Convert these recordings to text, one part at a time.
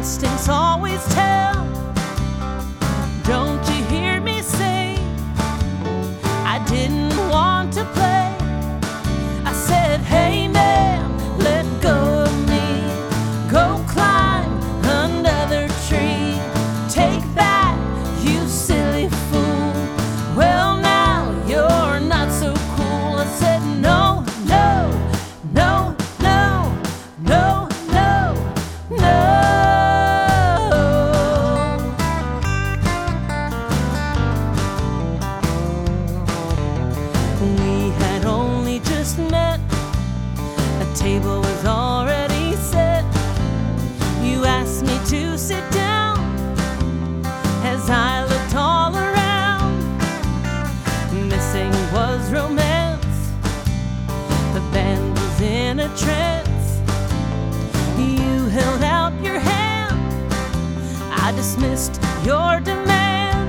instincts always tell. Don't you hear me say, I didn't want to play. I said, hey man, let go of me. Go climb another tree. Take that, you silly fool. Well, now you're not so cool. I said, no, no, no, no, no, no, no. We had only just met. A table was already set. You asked me to sit down as I looked all around. Missing was romance. The band was in a trance. You held out your hand. I dismissed your demand.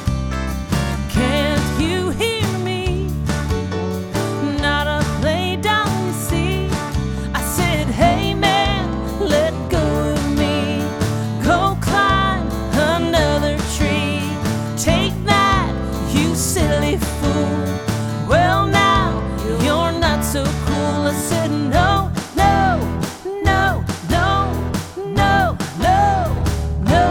Can't you hear me? Not a play down the sea. I said, hey man, let go of me. Go climb another tree. Take that, you silly fool. Well, now you're not so cool. I said, no, no, no, no, no, no, no.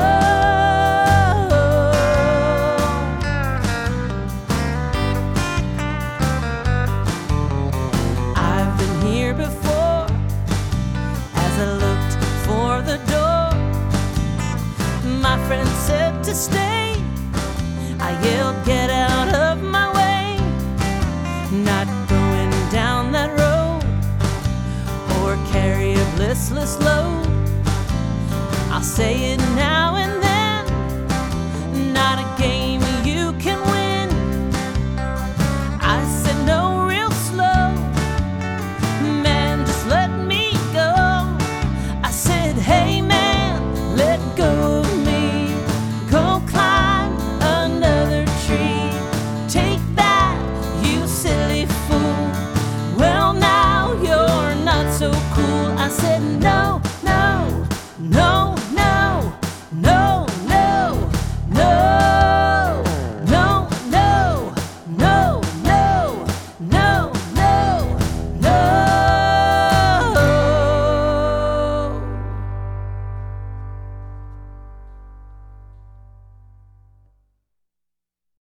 I've been here before. As I looked for the door, my friend said to stay. I yelled, get out of my way. Not going down that road, or carry a listless load. I'll say it now.